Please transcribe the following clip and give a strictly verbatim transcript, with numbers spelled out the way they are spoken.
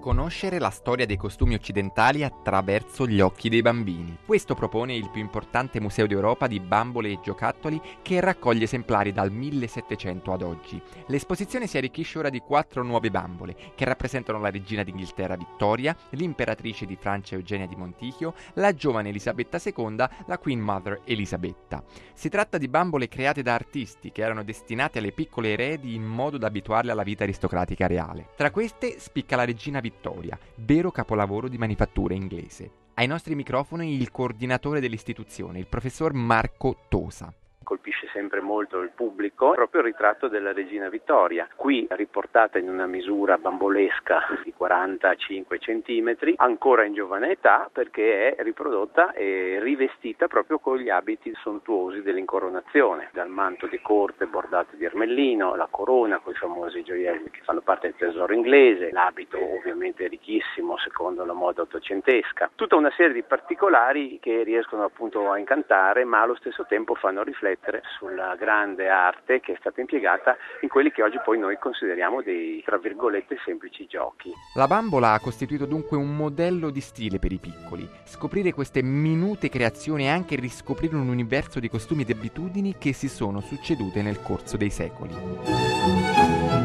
Conoscere la storia dei costumi occidentali attraverso gli occhi dei bambini. Questo propone il più importante museo d'Europa di bambole e giocattoli, che raccoglie esemplari dal millesettecento ad oggi. L'esposizione si arricchisce ora di quattro nuove bambole, che rappresentano la regina d'Inghilterra Vittoria, l'imperatrice di Francia Eugenia di Montichio, la giovane Elisabetta seconda, la Queen Mother Elisabetta. Si tratta di bambole create da artisti che erano destinate alle piccole eredi in modo da abituarle alla vita aristocratica reale. Tra queste spicca la regina Vittoria, vero capolavoro di manifattura inglese. Ai nostri microfoni il coordinatore dell'istituzione, il professor Marco Tosa. Colpisce sempre molto il pubblico proprio il ritratto della regina Vittoria, qui riportata in una misura bambolesca di quarantacinque centimetri, ancora in giovane età, perché è riprodotta e rivestita proprio con gli abiti sontuosi dell'incoronazione, dal manto di corte bordato di ermellino, la corona con i famosi gioielli che fanno parte del tesoro inglese, l'abito ovviamente ricchissimo secondo la moda ottocentesca, tutta una serie di particolari che riescono appunto a incantare, ma allo stesso tempo fanno riflettere sulla grande arte che è stata impiegata in quelli che oggi poi noi consideriamo dei, tra virgolette, semplici giochi. La bambola ha costituito dunque un modello di stile per i piccoli. Scoprire queste minute creazioni e anche riscoprire un universo di costumi ed abitudini che si sono succedute nel corso dei secoli.